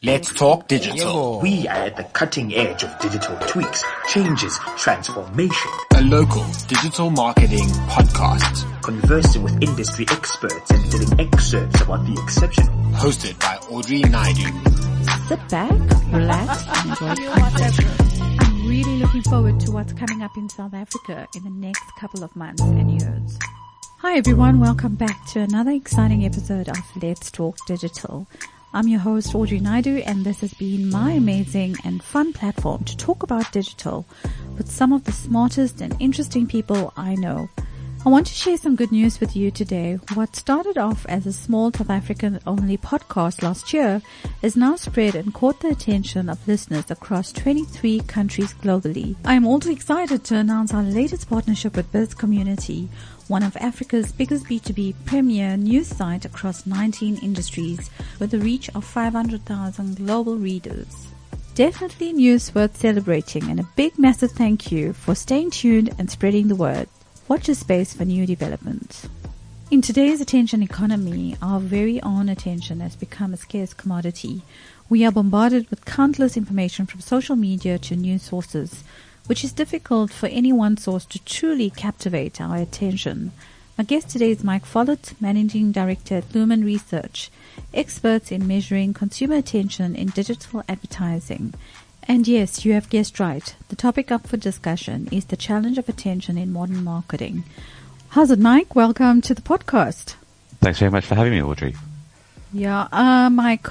Let's talk digital. Yeah, we are at the cutting edge of digital tweaks, changes, transformation. A local digital marketing podcast. Conversing with industry experts and getting excerpts about the exceptional. Hosted by Audrey Naidu. Sit back, relax, and enjoy the conversation. I'm really looking forward to what's coming up in South Africa in the next couple of months and years. Hi everyone, welcome back to another exciting episode of Let's Talk Digital. I'm your host Audrey Naidu, and this has been my amazing and fun platform to talk about digital with some of the smartest and interesting people I know. I want to share some good news with you today. What started off as a small South African-only podcast last year is now spread and caught the attention of listeners across 23 countries globally. I am also excited to announce our latest partnership with Biz Community, one of Africa's biggest B2B premier news site across 19 industries with a reach of 500,000 global readers. Definitely news worth celebrating, and a big massive thank you for staying tuned and spreading the word. Watch your space for new developments. In today's attention economy, our very own attention has become a scarce commodity. We are bombarded with countless information from social media to news sources, which is difficult for any one source to truly captivate our attention. My guest today is Mike Follett, Managing Director at Lumen Research, experts in measuring consumer attention in digital advertising. And yes, you have guessed right. The topic up for discussion is the challenge of attention in modern marketing. How's it, Mike? Welcome to the podcast. Thanks very much for having me, Audrey. Yeah, Mike,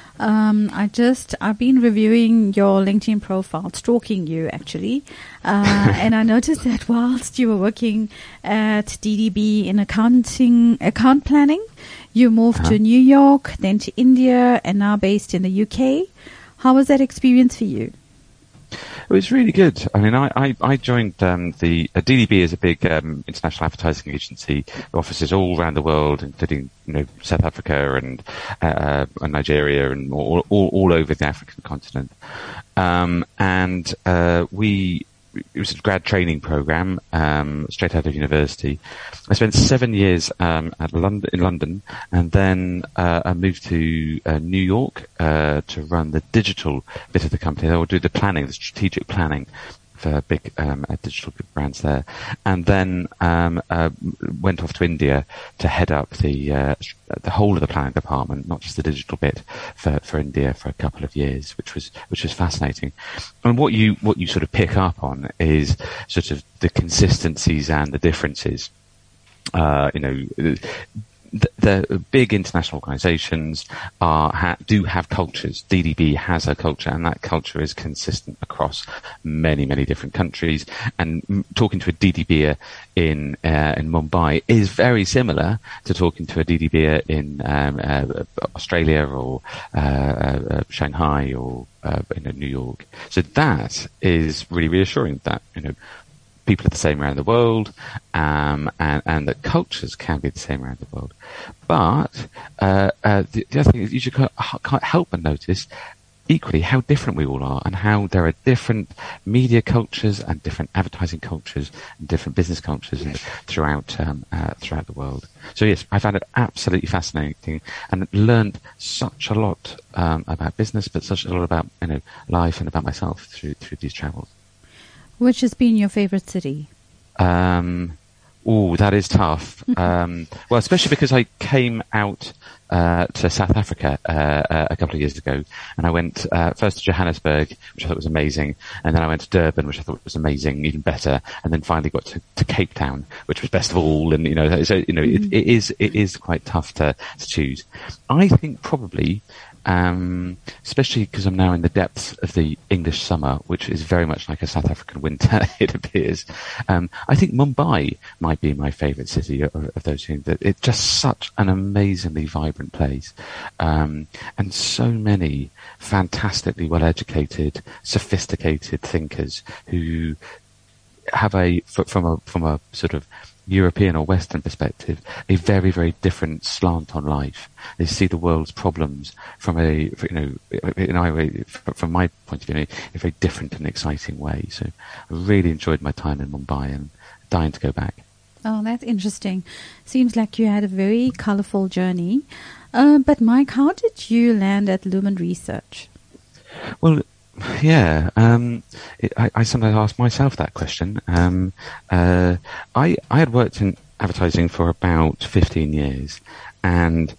I've been reviewing your LinkedIn profile, stalking you actually, and I noticed that whilst you were working at DDB in account planning, you moved to New York, then to India, and now based in the UK. How was that experience for you? It was really good. I mean, I joined the DDB is a big international advertising agency with offices all around the world, including South Africa and Nigeria and all over the African continent. It was a grad training program straight out of university. I spent 7 years in London, and then I moved to New York to run the digital bit of the company. I would do the planning, the strategic planning for big digital brands there, and then went off to India to head up the whole of the planning department, not just the digital bit, for India for a couple of years, which was fascinating. And what you sort of pick up on is sort of the consistencies and the differences. The big international organizations do have cultures. DDB has a culture, and that culture is consistent across many, many different countries. And talking to a DDBer in Mumbai is very similar to talking to a DDBer in Australia or Shanghai or New York. So that is really reassuring that people are the same around the world, and that cultures can be the same around the world. But the other thing is you can't help but notice equally how different we all are, and how there are different media cultures and different advertising cultures and different business cultures throughout the world. So yes, I found it absolutely fascinating and learned such a lot about business, but such a lot about life and about myself through these travels. Which has been your favorite city? That is tough. Well, especially because I came out to South Africa a couple of years ago, and I went first to Johannesburg, which I thought was amazing, and then I went to Durban, which I thought was amazing, even better, and then finally got to Cape Town, which was best of all. And it is quite tough to choose. I think probably. Especially because I'm now in the depths of the English summer, which is very much like a South African winter, it appears. I think Mumbai might be my favourite city of those two. It's just such an amazingly vibrant place, and so many fantastically well-educated, sophisticated thinkers who have from a sort of European or Western perspective, a very, very different slant on life. They see the world's problems from from my point of view, in a very different and exciting way. So I really enjoyed my time in Mumbai and dying to go back. Oh, that's interesting. Seems like you had a very colorful journey. But Mike, how did you land at Lumen Research? Well, yeah, I sometimes ask myself that question. I had worked in advertising for about 15 years, and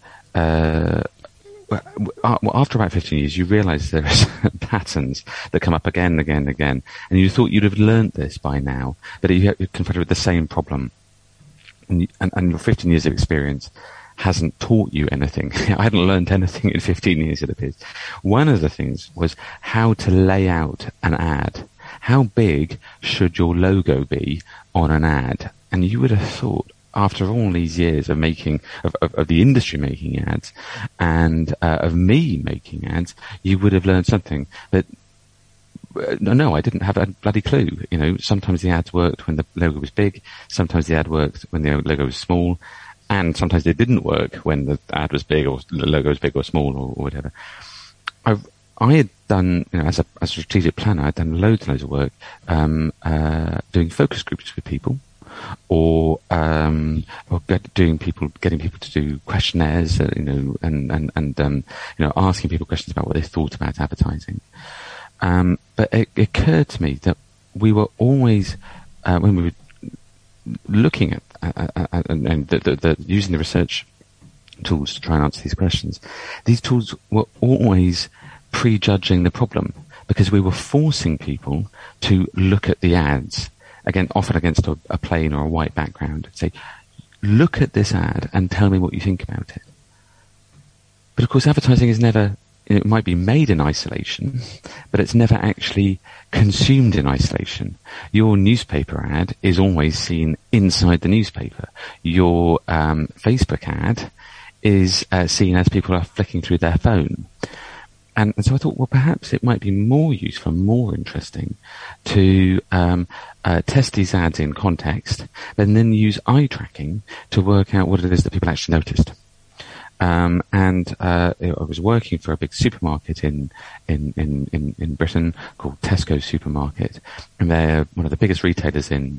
after about 15 years, you realise there are patterns that come up again and again and again, and you thought you'd have learnt this by now, but you're confronted with the same problem, and your 15 years of experience hasn't taught you anything. I hadn't learned anything in 15 years, it appears. One of the things was how to lay out an ad. How big should your logo be on an ad? And you would have thought, after all these years of making, of the industry making ads, and of me making ads, you would have learned something that, no, I didn't have a bloody clue. You know, sometimes the ads worked when the logo was big, sometimes the ad worked when the logo was small, and sometimes they didn't work when the ad was big or the logo was big or small or whatever. I had done, you know, as a strategic planner, I'd done loads and loads of work, doing focus groups with people, or getting people to do questionnaires, you know, and you know, asking people questions about what they thought about advertising. But it occurred to me that we were always, when we were looking at and using the research tools to try and answer these questions, these tools were always prejudging the problem, because we were forcing people to look at the ads, again, often against a plain or a white background, and say, look at this ad and tell me what you think about it. But of course, advertising is never, it might be made in isolation, but it's never actually consumed in isolation. Your newspaper ad is always seen inside the newspaper. Your Facebook ad is seen as people are flicking through their phone. And so I thought, well, perhaps it might be more useful, more interesting to test these ads in context, and then use eye tracking to work out what it is that people actually noticed. I was working for a big supermarket in Britain called Tesco Supermarket, and they're one of the biggest retailers in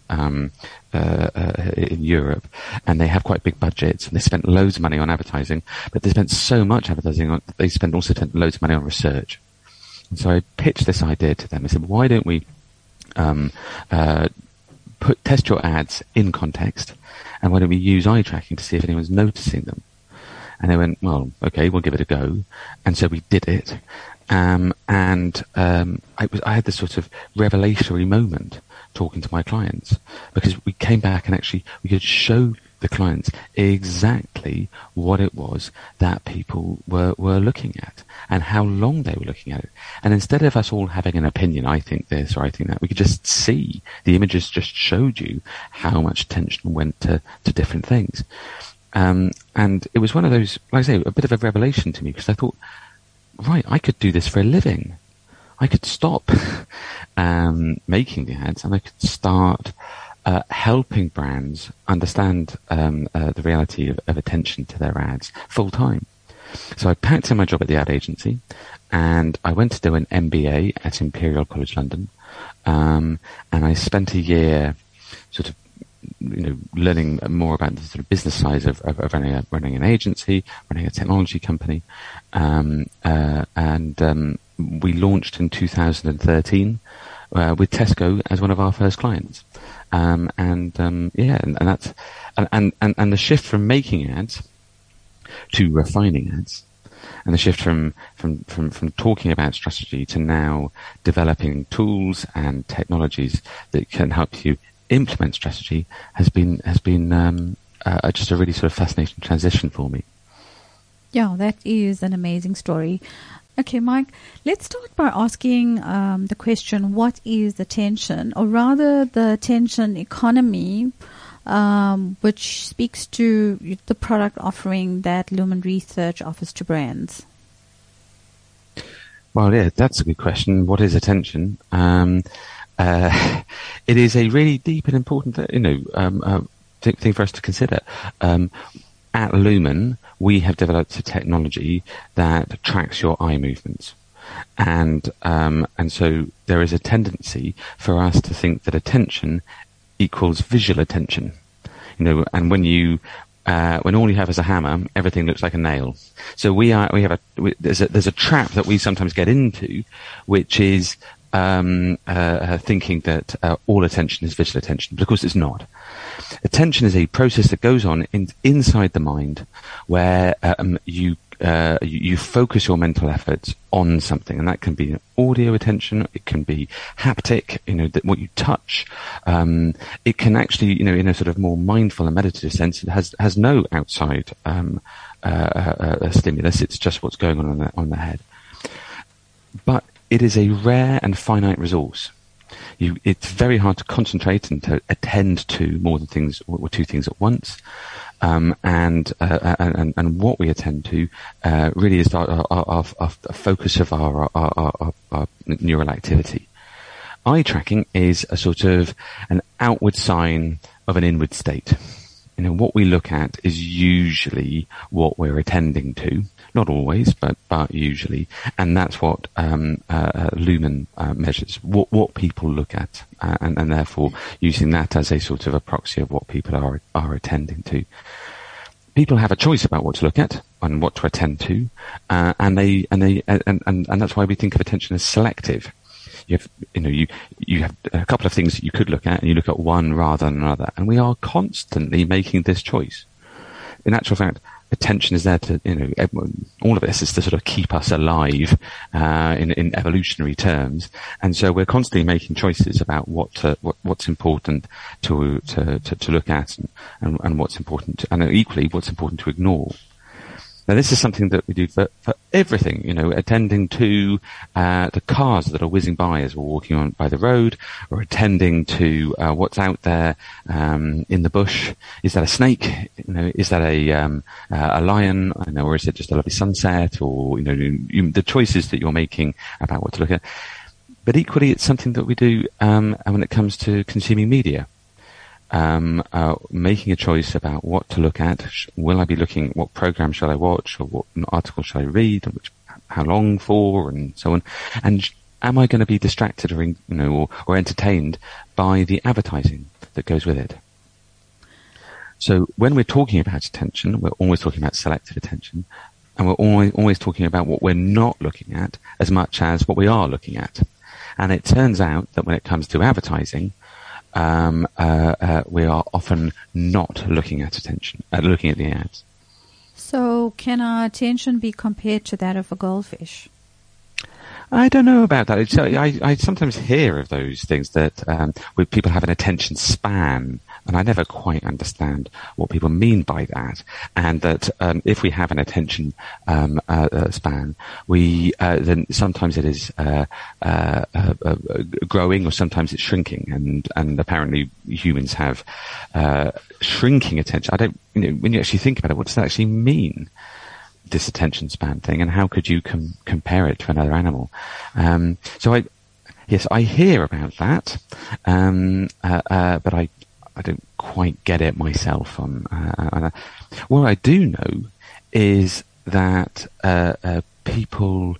Europe, and they have quite big budgets, and they spent loads of money on advertising, but they spent so much advertising on, they also spent loads of money on research. And so I pitched this idea to them. I said, why don't we test your ads in context, and why don't we use eye tracking to see if anyone's noticing them? And they went, well, okay, we'll give it a go. And so we did it. I had this sort of revelatory moment talking to my clients, because we came back and actually we could show the clients exactly what it was that people were looking at and how long they were looking at it. And instead of us all having an opinion, I think this or I think that, we could just see the images just showed you how much attention went to different things. And it was one of those, like I say, a bit of a revelation to me, because I thought, right, I could do this for a living. I could stop making the ads, and I could start helping brands understand the reality of attention to their ads full time. So I packed in my job at the ad agency, and I went to do an MBA at Imperial College London, and I spent a year sort of, you know, learning more about the sort of business side of running an agency, running a technology company, and we launched in 2013 with Tesco as one of our first clients, and that's and the shift from making ads to refining ads, and the shift from talking about strategy to now developing tools and technologies that can help you implement strategy has been just a really sort of fascinating transition for me. Yeah, that is an amazing story. Okay, Mike, let's start by asking the question, what is attention, or rather the attention economy, which speaks to the product offering that Lumen Research offers to brands? Well, yeah, that's a good question. What is attention? It is a really deep and important, thing for us to consider. At Lumen, we have developed a technology that tracks your eye movements, and so there is a tendency for us to think that attention equals visual attention. And when all you have is a hammer, everything looks like a nail. So there's a trap that we sometimes get into, which is thinking that all attention is visual attention, but of course it's not. Attention is a process that goes on inside the mind, where you focus your mental efforts on something, and that can be audio attention, it can be haptic, what you touch. It can actually, in a sort of more mindful and meditative sense, it has no outside stimulus. It's just what's going on the head. But it is a rare and finite resource. It's very hard to concentrate and to attend to more than two things at once. And what we attend to really is our focus of our neural activity. Eye tracking is a sort of an outward sign of an inward state. What we look at is usually what we're attending to. Not always, but usually. And that's what Lumen measures, what people look at, and therefore using that as a sort of a proxy of what people are attending to. People have a choice about what to look at and what to attend to, and that's why we think of attention as selective. You have a couple of things that you could look at, and you look at one rather than another, and we are constantly making this choice. In actual fact, attention is there to, all of this is to sort of keep us alive, in evolutionary terms. And so we're constantly making choices about what's important to look at and what's important and equally what's important to ignore. Now, this is something that we do for everything, attending to the cars that are whizzing by as we're walking on by the road, or attending to what's out there in the bush. Is that a snake? Is that a lion? Or is it just a lovely sunset? Or the choices that you're making about what to look at. But equally, it's something that we do when it comes to consuming media. Making a choice about what to look at. Will I be looking, what program shall I watch, or what article shall I read, and how long for, and so on. And am I going to be distracted or entertained by the advertising that goes with it? So when we're talking about attention, we're always talking about selective attention, and we're always talking about what we're not looking at as much as what we are looking at. And it turns out that when it comes to advertising, we are often not looking at looking at the ads. So can our attention be compared to that of a goldfish? I don't know about that. I sometimes hear of those things that where people have an attention span, and I never quite understand what people mean by that. And that if we have an attention span, we then sometimes it is growing, or sometimes it's shrinking. And apparently humans have shrinking attention. I don't. When you actually think about it, what does that actually mean? This attention span thing, and how could you compare it to another animal? So I hear about that, but I don't quite get it myself. What I do know is that people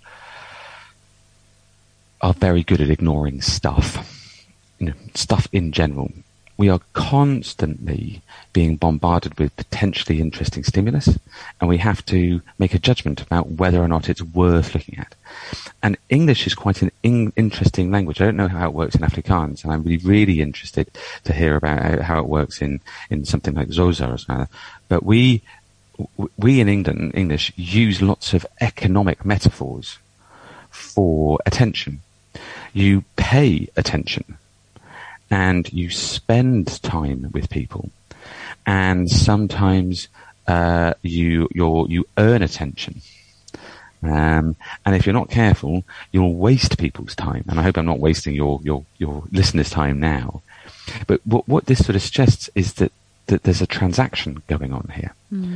are very good at ignoring stuff, stuff in general. We are constantly being bombarded with potentially interesting stimulus, and we have to make a judgment about whether or not it's worth looking at. And English is quite an interesting language. I don't know how it works in Afrikaans, and I'm really interested to hear about how it works in something like Xhosa or something. But we in English use lots of economic metaphors for attention. You pay attention, and you spend time with people, and sometimes you earn attention. And if you're not careful, you'll waste people's time. And I hope I'm not wasting your listeners' time now. But what this sort of suggests is that there's a transaction going on here.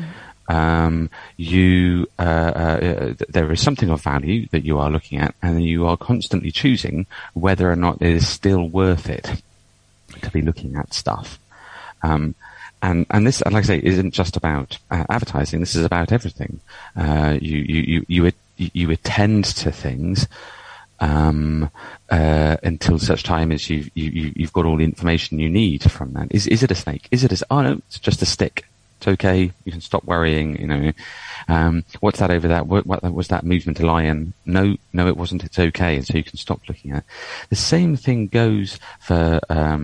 There is something of value that you are looking at, and you are constantly choosing whether or not it is still worth it to be looking at stuff. And this, like I say, isn't just about advertising. This is about everything. You attend to things until such time as you've got all the information you need from that. Is it a snake? Is it oh no, it's just a stick. It's okay. You can stop worrying. What's that over there? What was that movement? A lion? No, it wasn't. It's okay. And so you can stop looking at it. The same thing goes for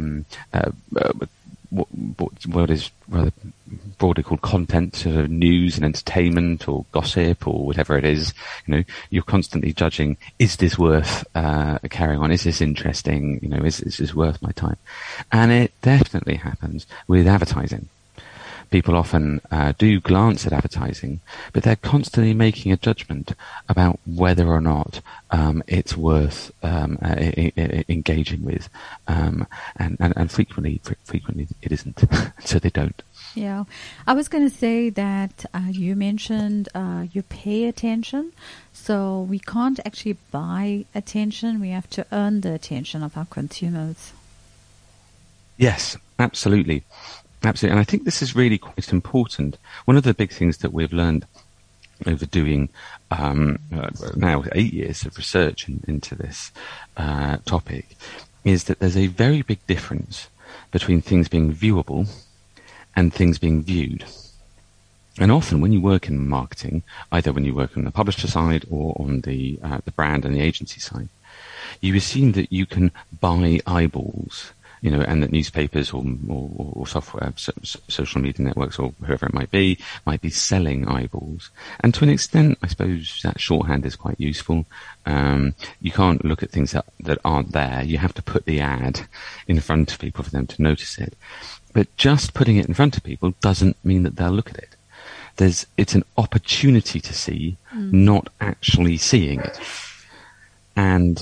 what is rather broadly called content, sort of news and entertainment or gossip or whatever it is. You're constantly judging, is this worth carrying on? Is this interesting? Is this worth my time? And it definitely happens with advertising. People often do glance at advertising, but they're constantly making a judgment about whether or not it's worth engaging with, and frequently it isn't, so they don't. Yeah, I was going to say that you mentioned you pay attention, so we can't actually buy attention. We have to earn the attention of our consumers. Yes, absolutely. Absolutely, and I think this is really quite important. One of the big things that we've learned over doing now 8 years of research into this topic is that there's a very big difference between things being viewable and things being viewed. And often when you work in marketing, either when you work on the publisher side or on the brand and the agency side, you assume that you can buy eyeballs, and that newspapers or software, social media networks or whoever it might be selling eyeballs. And to an extent, I suppose that shorthand is quite useful. You can't look at things that aren't there. You have to put the ad in front of people for them to notice it. But just putting it in front of people doesn't mean that they'll look at it. It's an opportunity to see, not actually seeing it. And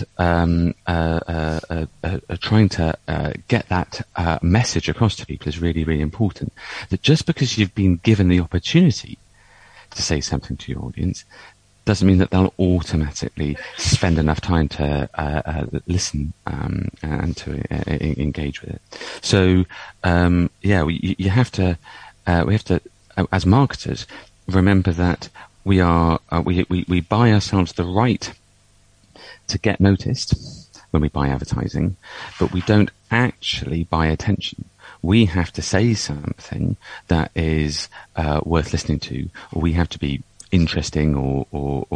trying to get that message across to people is really, really important. That just because you've been given the opportunity to say something to your audience doesn't mean that they'll automatically spend enough time to listen and to engage with it. So we have to as marketers remember that we buy ourselves the right to get noticed when we buy advertising, but we don't actually buy attention. We have to say something that is worth listening to, or we have to be interesting or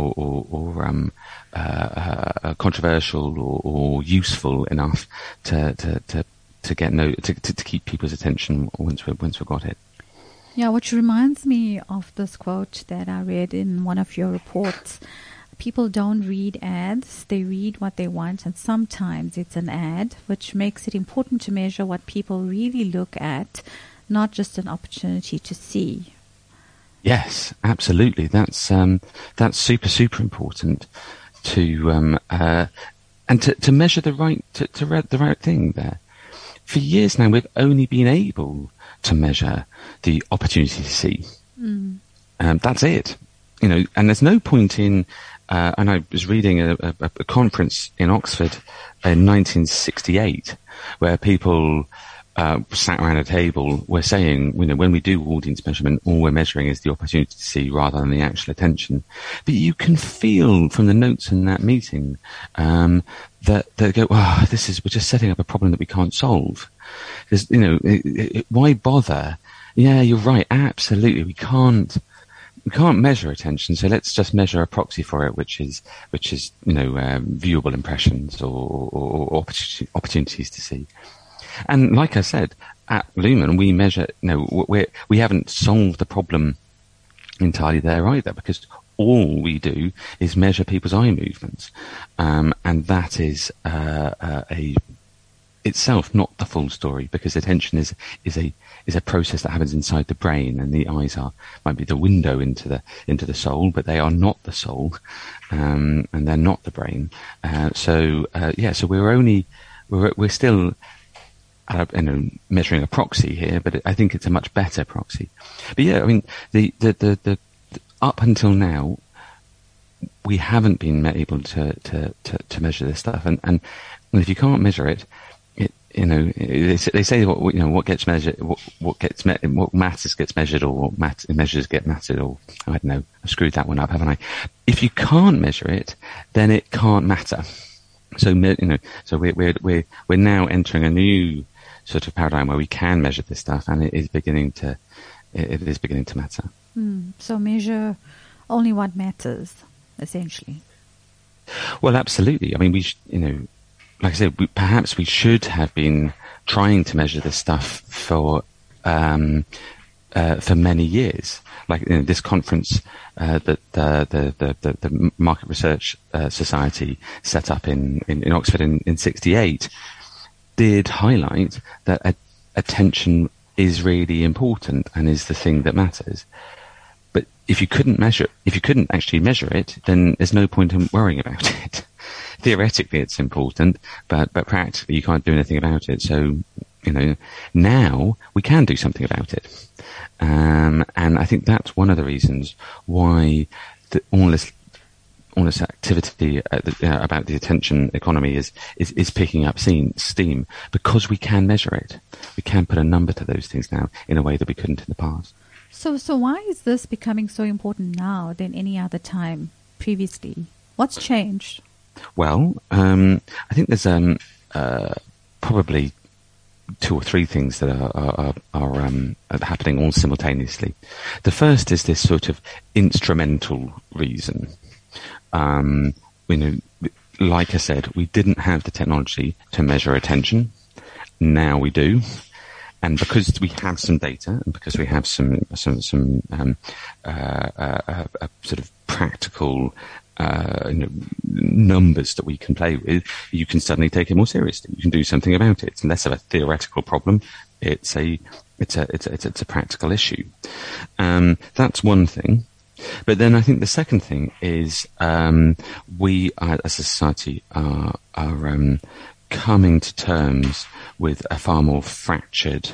controversial or useful enough to keep people's attention once we've got it. Yeah, which reminds me of this quote that I read in one of your reports. People don't read ads, they read what they want, and sometimes it's an ad, which makes it important to measure what people really look at, not just an opportunity to see. Yes, absolutely. That's super, super important to measure the right thing there. For years now, we've only been able to measure the opportunity to see. That's it. And there's no point in. And I was reading a conference in Oxford in 1968 where people sat around a table were saying, when we do audience measurement, all we're measuring is the opportunity to see rather than the actual attention. But you can feel from the notes in that meeting that they go, we're just setting up a problem that we can't solve. Because, why bother? Yeah, you're right. Absolutely. We can't measure attention, so let's just measure a proxy for it, which is viewable impressions or opportunities to see. And like I said, at Lumen, we measure. We haven't solved the problem entirely there either, because all we do is measure people's eye movements, and that is itself not the full story, because attention is a process that happens inside the brain, and the eyes might be the window into the soul, but they are not the soul, and they're not the brain. So we're still measuring a proxy here, but I think it's a much better proxy. But yeah, I mean, the up until now, we haven't been able to measure this stuff, and if you can't measure it, they say what gets measured, what matters gets measured, or what measures get mattered, or I don't know. I screwed that one up, haven't I? If you can't measure it, then it can't matter. So we're now entering a new sort of paradigm where we can measure this stuff, and it is beginning to matter. So measure only what matters, essentially. Well, absolutely. I mean, like I said, perhaps we should have been trying to measure this stuff for many years. Like this conference that the Market Research Society set up in Oxford in '68 did highlight that attention is really important and is the thing that matters. But if you couldn't actually measure it, then there's no point in worrying about it. Theoretically, it's important, but practically you can't do anything about it. So, now we can do something about it. And I think that's one of the reasons why all this activity about the attention economy is picking up steam, because we can measure it. We can put a number to those things now in a way that we couldn't in the past. So why is this becoming so important now than any other time previously? What's changed? Well, I think there's probably two or three things that are happening all simultaneously. The first is this sort of instrumental reason. Like I said, we didn't have the technology to measure attention. Now we do. And because we have some data, and because we have some sort of practical numbers that we can play with, you can suddenly take it more seriously. You can do something about it. It's less of a theoretical problem. It's a practical issue. That's one thing. But then I think the second thing is we as a society are coming to terms with a far more fractured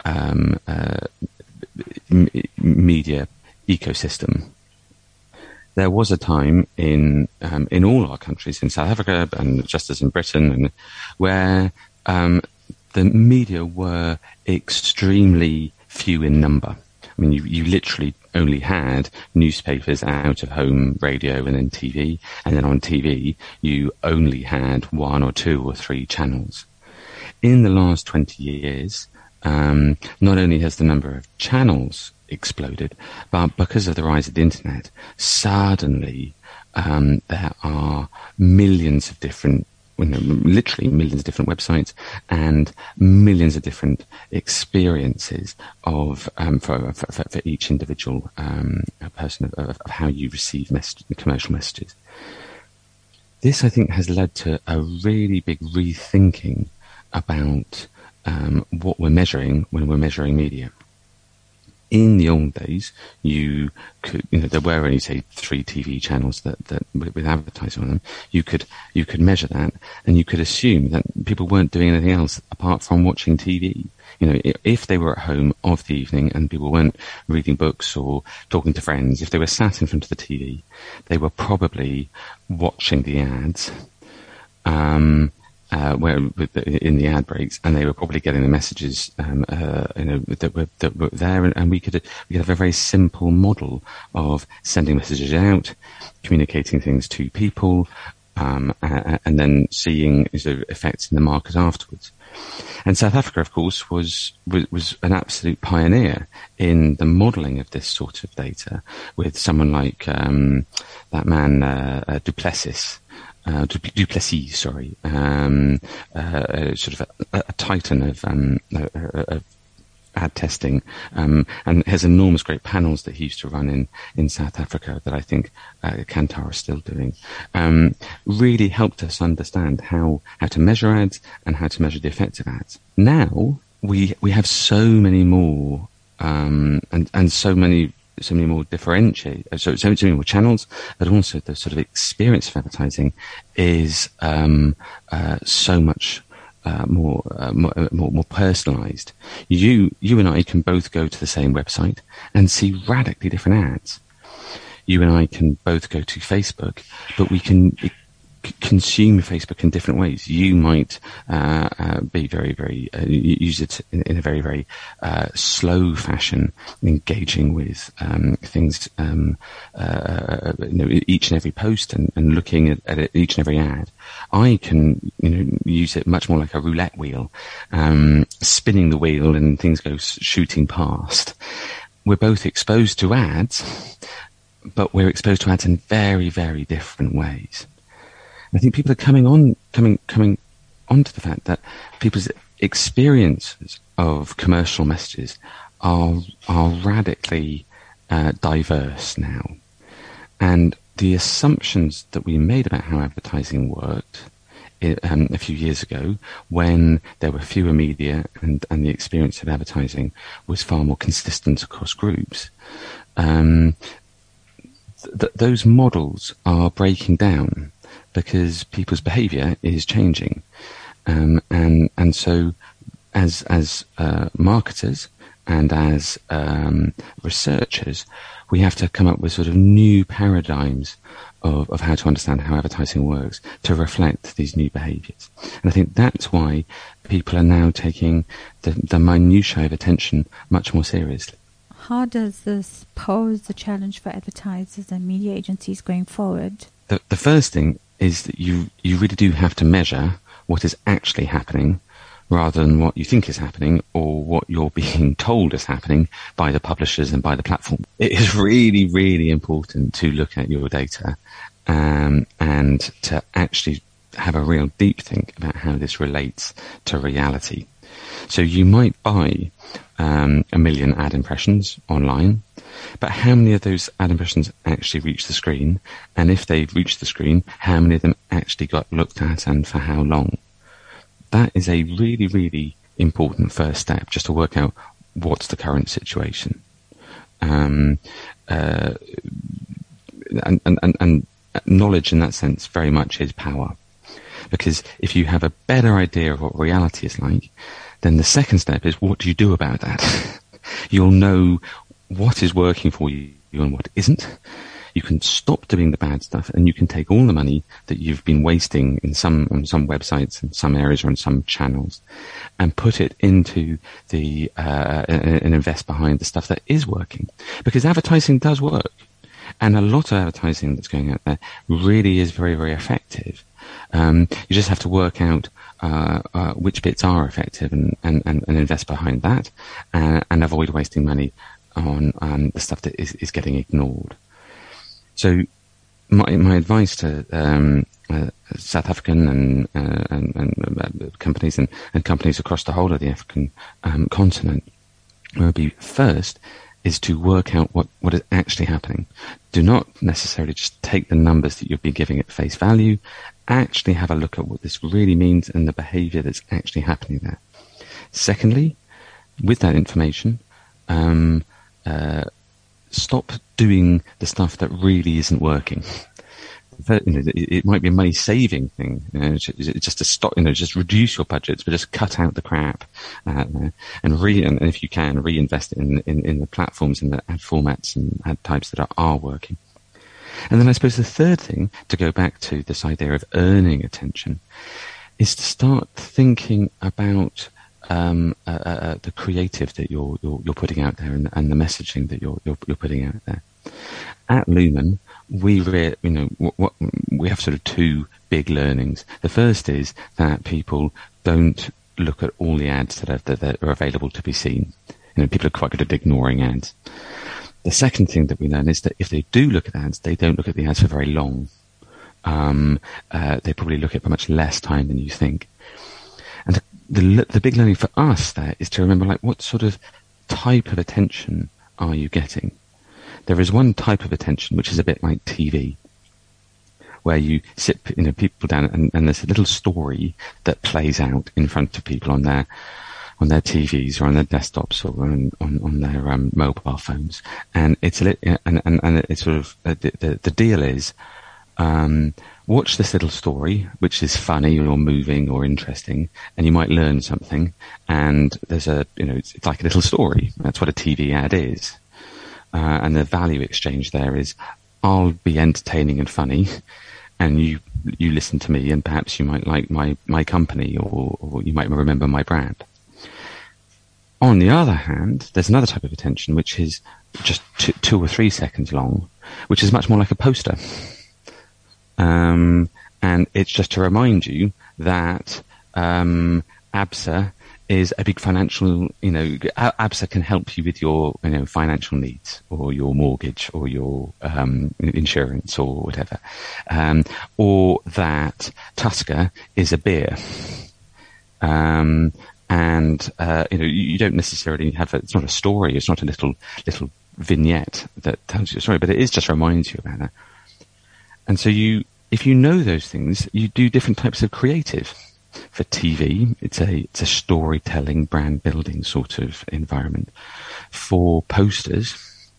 media ecosystem. There was a time in all our countries, in South Africa and just as in Britain, where the media were extremely few in number. I mean, you literally only had newspapers, out of home radio, and then TV. And then on TV, you only had one or two or three channels. In the last 20 years, not only has the number of channels exploded, but because of the rise of the internet, suddenly there are millions of different, literally millions of different websites and millions of different experiences of for each individual person of how you receive commercial messages. This, I think, has led to a really big rethinking about what we're measuring when we're measuring media. In the old days, you could, there were only, say, 3 TV channels that with advertising on them. You could measure that, and you could assume that people weren't doing anything else apart from watching TV. If they were at home of the evening and people weren't reading books or talking to friends, if they were sat in front of the TV, they were probably watching the ads, in the ad breaks, and they were probably getting the messages, that were there, and we could have a very simple model of sending messages out, communicating things to people, and then seeing effects in the market afterwards. And South Africa, of course, was an absolute pioneer in the modelling of this sort of data, with someone like that man Du Plessis, sort of a titan of ad testing, and has enormous great panels that he used to run in South Africa that I think Kantar is still doing. Really helped us understand how to measure ads and how to measure the effects of ads. Now we have so many more and so many more so many more channels, but also the sort of experience of advertising is so much more personalised. You and I can both go to the same website and see radically different ads. You and I can both go to Facebook, but we can consume Facebook in different ways. You might be very, very use it in a very, very slow fashion, engaging with things, each and every post and looking at each and every ad. I can, use it much more like a roulette wheel, spinning the wheel and things go shooting past. We're both exposed to ads, but we're exposed to ads in very, very different ways. I think people are coming onto the fact that people's experiences of commercial messages are radically diverse now, and the assumptions that we made about how advertising worked a few years ago, when there were fewer media and the experience of advertising was far more consistent across groups, those models are breaking down, because people's behaviour is changing, and so as marketers and as researchers, we have to come up with sort of new paradigms of how to understand how advertising works to reflect these new behaviours. And I think that's why people are now taking the minutiae of attention much more seriously. How does this pose the challenge for advertisers and media agencies going forward? The first thing is that you really do have to measure what is actually happening rather than what you think is happening or what you're being told is happening by the publishers and by the platform. It is really, really important to look at your data and to actually have a real deep think about how this relates to reality. So you might buy 1 million ad impressions online, but how many of those ad impressions actually reach the screen? And if they've reached the screen, how many of them actually got looked at and for how long? That is a really, really important first step, just to work out what's the current situation. And knowledge in that sense very much is power. Because if you have a better idea of what reality is like, then the second step is, what do you do about that? You'll know what is working for you and what isn't. You can stop doing the bad stuff, and you can take all the money that you've been wasting on some websites, in some areas, or in some channels, and put it into and invest behind the stuff that is working. Because advertising does work, and a lot of advertising that's going out there really is very, very effective. You just have to work out which bits are effective and invest behind that, and avoid wasting money on the stuff that is getting ignored. So my advice to South African and companies and companies across the whole of the African continent would be, first, is to work out what is actually happening. Do not necessarily just take the numbers that you'll be giving at face value. Actually have a look at what this really means and the behaviour that's actually happening there. Secondly, with that information, stop doing the stuff that really isn't working. It might be a money-saving thing, just to stop, just reduce your budgets, but just cut out the crap, and if you can, reinvest it in the platforms and the ad formats and ad types that are working. And then I suppose the third thing, to go back to this idea of earning attention, is to start thinking about the creative that you're putting out there and the messaging that you're putting out there. At Lumen, we have sort of two big learnings. The first is that people don't look at all the ads that are available to be seen. People are quite good at ignoring ads. The second thing that we learn is that if they do look at ads, they don't look at the ads for very long. They probably look at for much less time than you think. And the big learning for us there is to remember, what sort of type of attention are you getting? There is one type of attention which is a bit like TV, where you sit people down and there's a little story that plays out in front of people on their TVs or on their desktops or on their mobile phones, and it's it's sort of the deal is, watch this little story which is funny or moving or interesting, and you might learn something. And there's it's like a little story. That's what a TV ad is, and the value exchange there is, I'll be entertaining and funny, and you listen to me, and perhaps you might like my company, or you might remember my brand. On the other hand, there's another type of attention which is just 2 or 3 seconds long, which is much more like a poster. And it's just to remind you that ABSA is a big financial, ABSA can help you with your, financial needs, or your mortgage, or your insurance, or whatever. Or that Tusker is a beer. You don't necessarily have it's not a story, it's not a little vignette that tells you a story, but it just reminds you about that. And so if you know those things, you do different types of creative. For TV, it's a storytelling, brand building sort of environment. For posters,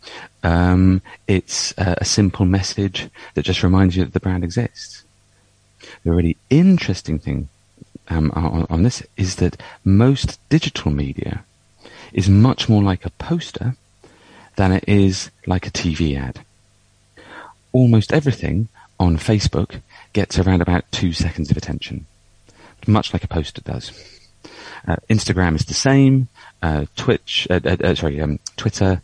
it's a simple message that just reminds you that the brand exists. The really interesting thing on this is that most digital media is much more like a poster than it is like a TV ad. Almost everything on Facebook gets around about 2 seconds of attention, much like a poster does. Instagram is the same. Twitter,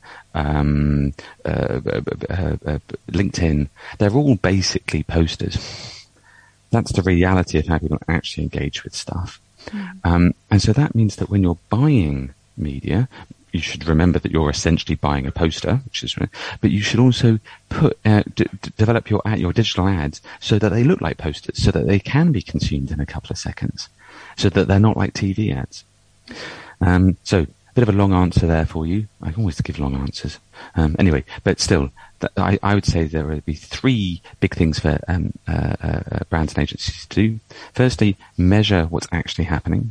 LinkedIn, they're all basically posters. That's the reality of how people actually engage with stuff. And so that means that when you're buying media, you should remember that you're essentially buying a poster, but you should also develop your digital ads so that they look like posters, so that they can be consumed in a couple of seconds, so that they're not like TV ads. So a bit of a long answer there for you. I always give long answers. Anyway, but still, I would say there would be 3 big things for brands and agencies to do. Firstly, measure what's actually happening.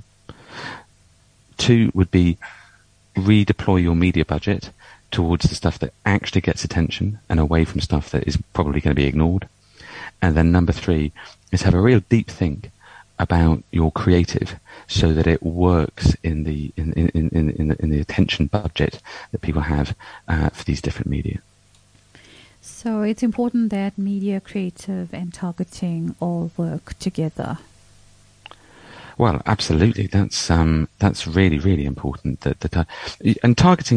2 would be redeploy your media budget towards the stuff that actually gets attention and away from stuff that is probably going to be ignored. And then number 3 is have a real deep think about your creative so that it works in the attention budget that people have for these different media. So it's important that media, creative, and targeting all work together. Well, absolutely. That's really, really important. And targeting,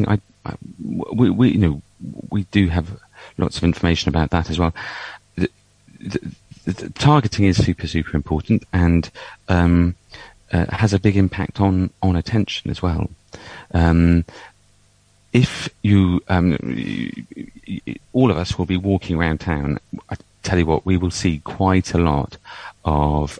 we do have lots of information about that as well. The targeting is super, super important, and has a big impact on attention as well. If you, all of us will be walking around town. I tell you what, we will see quite a lot of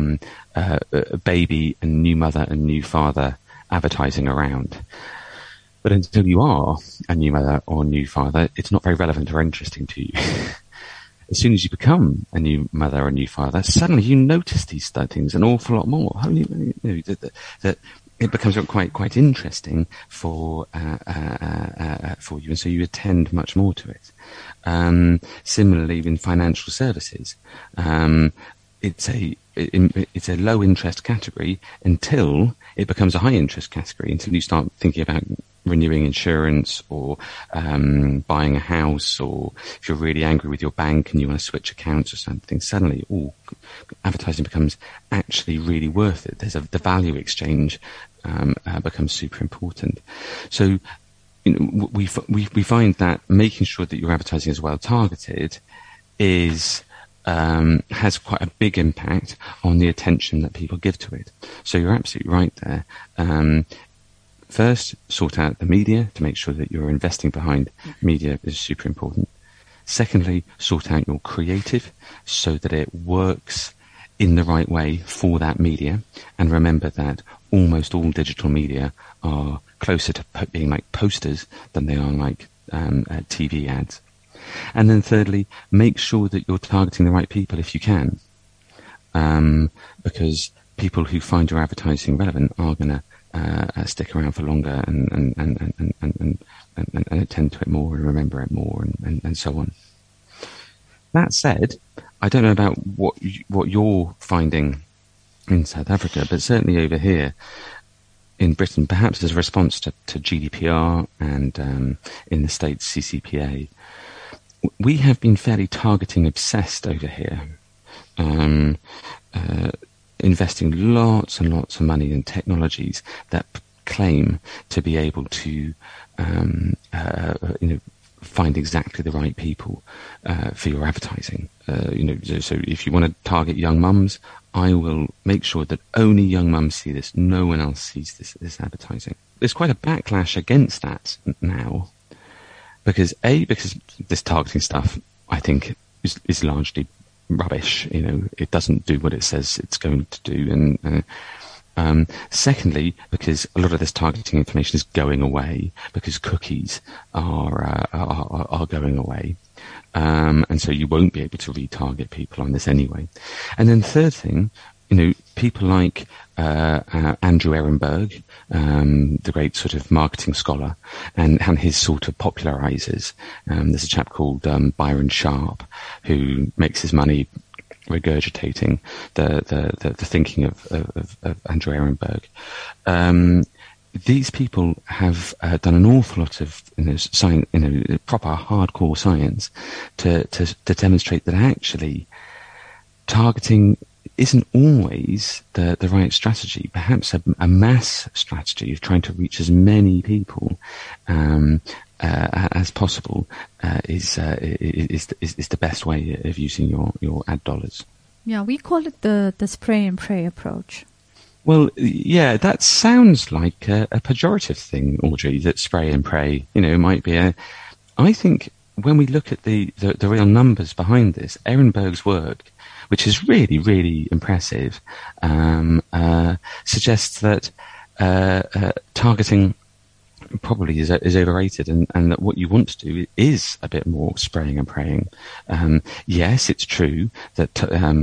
baby and new mother and new father advertising around. But until you are a new mother or new father, it's not very relevant or interesting to you. As soon as you become a new mother or new father, suddenly you notice these things an awful lot more. That it becomes quite interesting for you, and so you attend much more to it. Similarly, in financial services, it's a low interest category until it becomes a high interest category, until you start thinking about renewing insurance or buying a house, or if you're really angry with your bank and you want to switch accounts or something, suddenly advertising becomes actually really worth it. The value exchange becomes super important. So we find that making sure that your advertising is well targeted has quite a big impact on the attention that people give to it. So you're absolutely right there. First, sort out the media to make sure that you're investing behind media is super important. Secondly, sort out your creative so that it works in the right way for that media. And remember that almost all digital media are closer to being like posters than they are like TV ads. And then thirdly, make sure that you're targeting the right people if you can. Because people who find your advertising relevant are going to stick around for longer and attend to it more and remember it more and so on. That said, I don't know about what you're finding in South Africa, but certainly over here in Britain, perhaps as a response to GDPR and in the States CCPA, we have been fairly targeting obsessed over here. investing lots and lots of money in technologies that claim to be able to, find exactly the right people for your advertising. So if you want to target young mums, I will make sure that only young mums see this. No one else sees this advertising. There's quite a backlash against that now, because this targeting stuff, I think, is largely rubbish. It doesn't do what it says it's going to do, and secondly, because a lot of this targeting information is going away because cookies are going away, and so you won't be able to retarget people on this anyway. And then third thing, people like Andrew Ehrenberg, the great sort of marketing scholar, and his sort of popularizers. There's a chap called Byron Sharp who makes his money regurgitating the thinking of Andrew Ehrenberg. These people have done an awful lot of science, proper hardcore science to demonstrate that actually targeting isn't always the right strategy. Perhaps a mass strategy of trying to reach as many people as possible is the best way of using your ad dollars. Yeah, we call it the spray and pray approach. Well, yeah, that sounds like a pejorative thing, Audrey, that spray and pray, might be I think when we look at the real numbers behind this, Ehrenberg's work, which is really, really impressive, suggests that targeting probably is overrated, and that what you want to do is a bit more spraying and praying. Yes, it's true that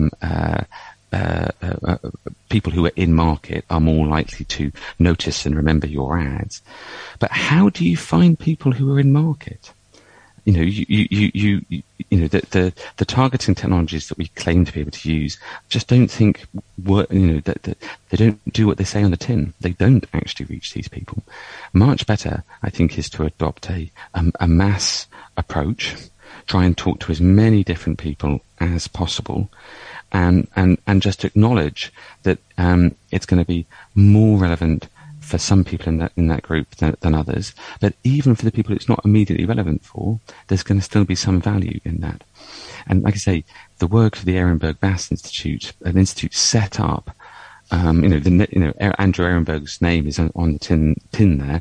people who are in market are more likely to notice and remember your ads. But how do you find people who are in market? The targeting technologies that we claim to be able to use just don't think work. That they don't do what they say on the tin. They don't actually reach these people. Much better, I think, is to adopt a mass approach. Try and talk to as many different people as possible, and just acknowledge that it's going to be more relevant for some people in that group than others. But even for the people it's not immediately relevant for, there's going to still be some value in that. And like I say, the work of the Ehrenberg Bass Institute, an institute set up, Andrew Ehrenberg's name is on the tin there,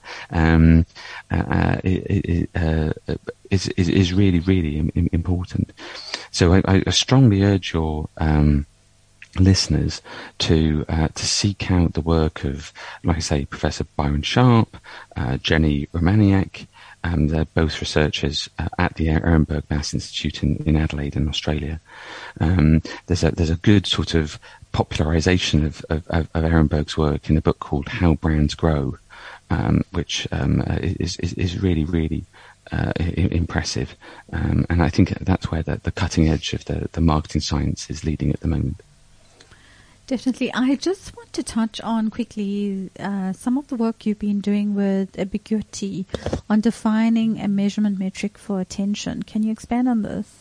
is really, really important. So I strongly urge your listeners to seek out the work of, like I say, Professor Byron Sharp, Jenny Romaniak. They're both researchers at the Ehrenberg Bass Institute in Adelaide in Australia. There's a good sort of popularization of Ehrenberg's work in a book called How Brands Grow, which is really, really impressive. And I think that's where the cutting edge of the marketing science is leading at the moment. Definitely. I just want to touch on quickly some of the work you've been doing with Ubiquity on defining a measurement metric for attention. Can you expand on this?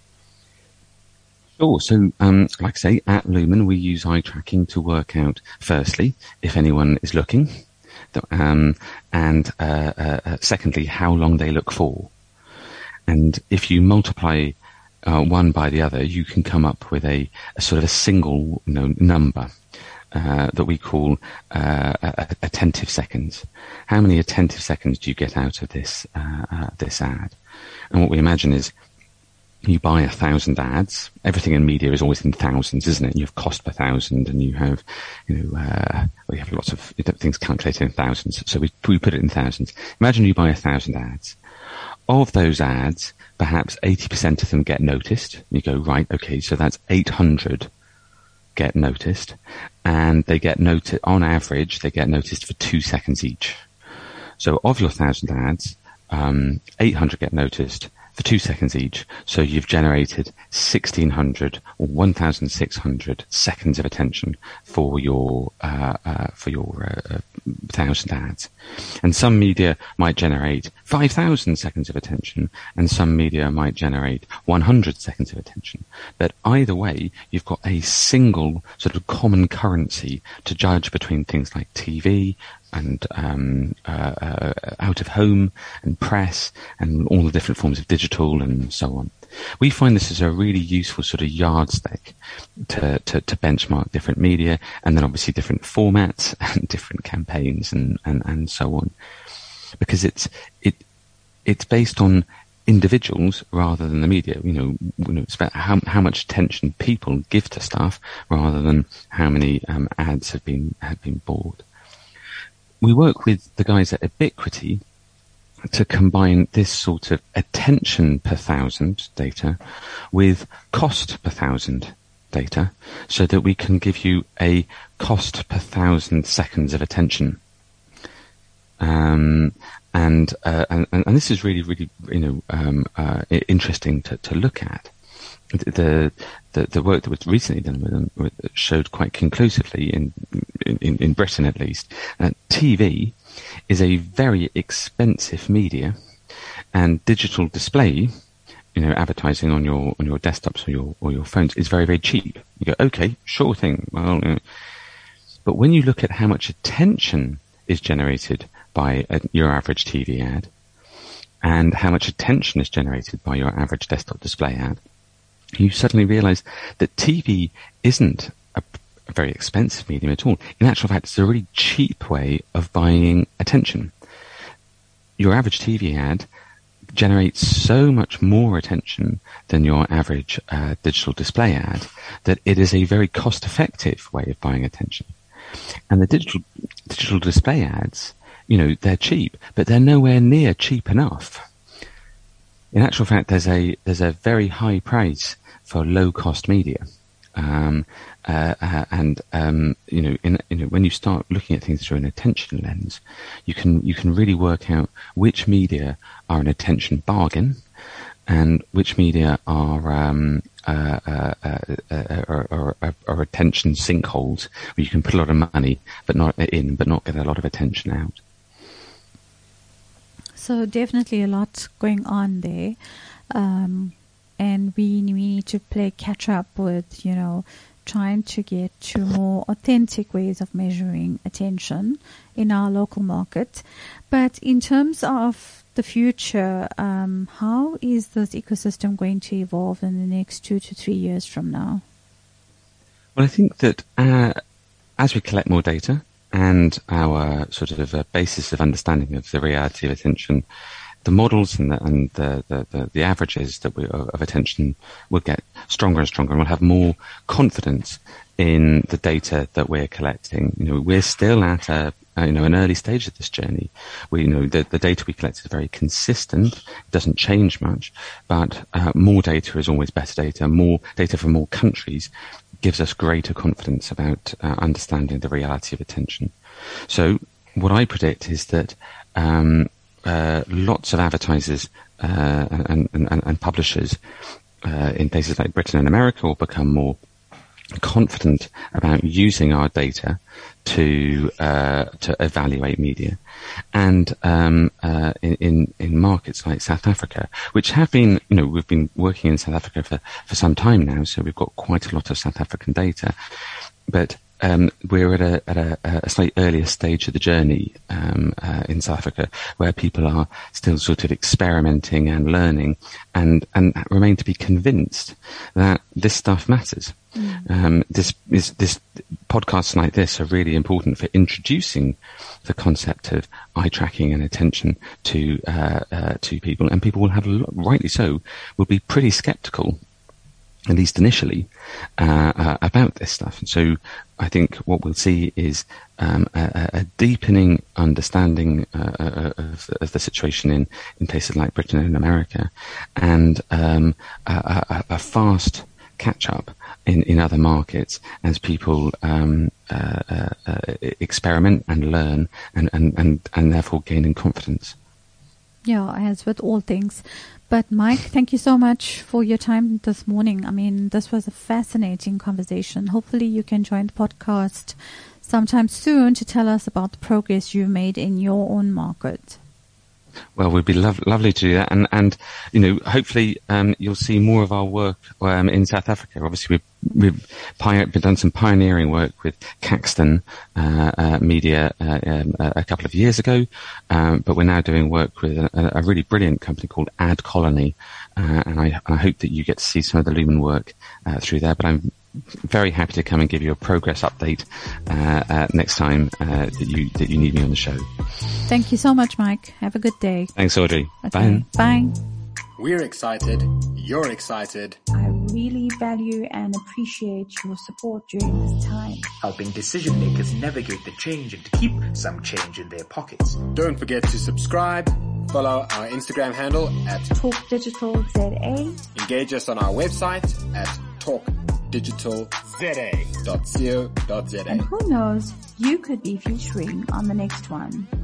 Sure. So, like I say, at Lumen, we use eye tracking to work out, firstly, if anyone is looking, and secondly, how long they look for. And if you multiply one by the other, you can come up with a sort of a single number that we call attentive seconds. How many attentive seconds do you get out of this ad? And what we imagine is you buy 1,000 ads. Everything in media is always in thousands, isn't it? You have cost per thousand, and you have we have lots of things calculated in thousands. So we put it in thousands. Imagine you buy 1,000 ads. Of those ads, perhaps 80% of them get noticed. You go, right, okay, so that's 800 get noticed. And they get noticed, on average, they get noticed for 2 seconds each. So of your 1,000 ads, 800 get noticed for 2 seconds each. So you've generated 1,600 or 1,600 seconds of attention for your 1,000 ads. And some media might generate 5,000 seconds of attention, and some media might generate 100 seconds of attention. But either way, you've got a single sort of common currency to judge between things like TV and out of home and press and all the different forms of digital and so on. We find this is a really useful sort of yardstick to benchmark different media, and then obviously different formats and different campaigns and so on, because it's based on individuals rather than the media. It's about how much attention people give to stuff rather than how many ads have been bought. We work with the guys at Ubiquity to combine this sort of attention per thousand data with cost per thousand data, so that we can give you a cost per thousand seconds of attention. And this is really, really, interesting to look at. The work that was recently done with them showed quite conclusively in Britain at least, TV is a very expensive media, and digital display, advertising on your desktops or your phones is very, very cheap. You go, okay, sure thing. Well, but when you look at how much attention is generated by your average TV ad, and how much attention is generated by your average desktop display ad, you suddenly realize that TV isn't a very expensive medium at all. In actual fact, it's a really cheap way of buying attention. Your average TV ad generates so much more attention than your average digital display ad that it is a very cost-effective way of buying attention. And the digital display ads, they're cheap, but they're nowhere near cheap enough. In actual fact, there's a very high price for low-cost media. When you start looking at things through an attention lens, you can really work out which media are an attention bargain and which media are attention sinkholes where you can put a lot of money but not get a lot of attention out. So definitely a lot going on there. And we need to play catch up with, trying to get to more authentic ways of measuring attention in our local market. But in terms of the future, how is this ecosystem going to evolve in the next 2 to 3 years from now? Well, I think that as we collect more data and our sort of basis of understanding of the reality of attention, the models and the averages of attention will get stronger and stronger, and we'll have more confidence in the data that we're collecting. We're still at an early stage of this journey. The data we collect is very consistent; it doesn't change much. But more data is always better data. More data from more countries gives us greater confidence about understanding the reality of attention. So, what I predict is that lots of advertisers and publishers in places like Britain and America will become more confident about using our data to evaluate media, and in markets like South Africa, which have been, we've been working in South Africa for some time now, so we've got quite a lot of South African data, but we're at a slightly earlier stage of the journey in South Africa, where people are still sort of experimenting and learning, and remain to be convinced that this stuff matters. This podcasts like this are really important for introducing the concept of eye tracking and attention to people, and people will have, rightly so, will be pretty skeptical, at least initially, about this stuff. And so I think what we'll see is a deepening understanding of the situation in places like Britain and America, and a fast catch-up in other markets as people experiment and learn and therefore gain in confidence. Yeah, as with all things. But Mike, thank you so much for your time this morning. I mean, this was a fascinating conversation. Hopefully you can join the podcast sometime soon to tell us about the progress you've made in your own market. Well, it would be lovely to do that, and hopefully you'll see more of our work in South Africa. Obviously, we've done some pioneering work with Caxton Media a couple of years ago, but we're now doing work with a really brilliant company called Ad Colony, and I hope that you get to see some of the Lumen work through there. But I'm very happy to come and give you a progress update next time that you need me on the show. Thank you so much, Mike. Have a good day. Thanks, Audrey. Okay. Bye. We're excited. You're excited. I really value and appreciate your support during this time. Helping decision makers navigate the change and to keep some change in their pockets. Don't forget to subscribe, follow our Instagram handle at Talk Digital ZA. Engage us on our website at talkdigitalza.co.za. And who knows, you could be featuring on the next one.